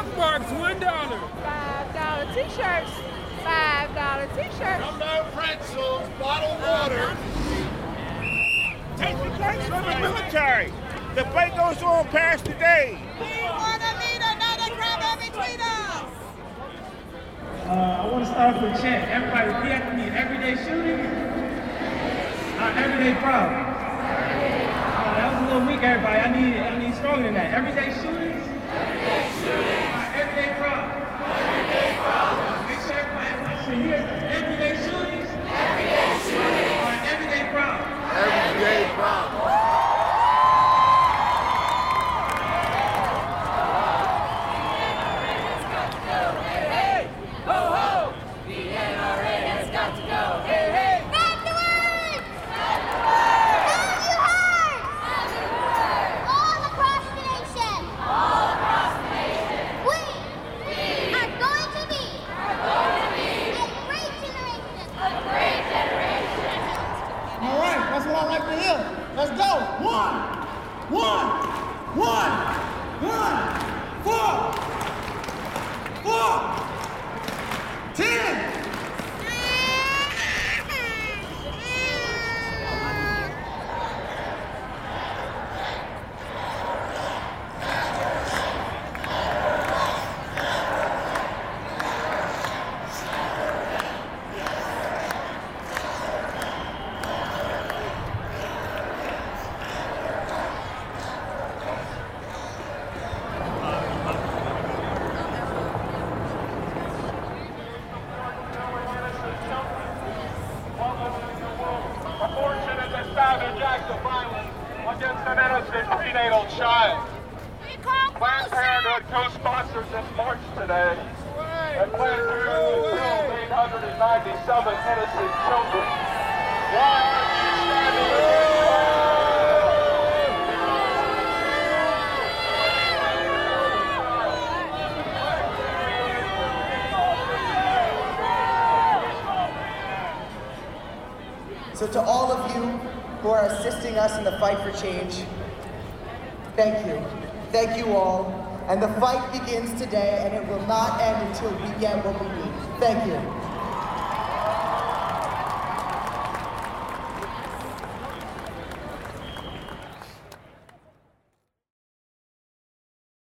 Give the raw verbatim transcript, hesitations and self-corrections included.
Box, one dollar. Five dollar t-shirts. Five dollar t-shirts. Jumbo pretzels, bottled water. Take the thanks from the military. The fight goes on past today. We want a leader, not a grabber between us. Uh, I want to start off with a chant. Everybody repeat after me. Everyday shooting. Uh, everyday problem. Uh, that was a little weak, everybody. I need, I need stronger than that. Everyday shootings. Everyday shootings. Uh, everyday problem. Everyday problem. Make sure everybody should hear everyday shootings. Everyday shootings. Uh, everyday problem. Everyday problem. Let's go. One, one, one, one, four, four, ten. Against an innocent prenatal child. Planned Parenthood co-sponsors this march today, and Planned Parenthood killed eight hundred ninety-seven innocent children. Why are you standing against So to all of you who are assisting us in the fight for change, thank you. Thank you all. And the fight begins today, and it will not end until we get what we need. Thank you.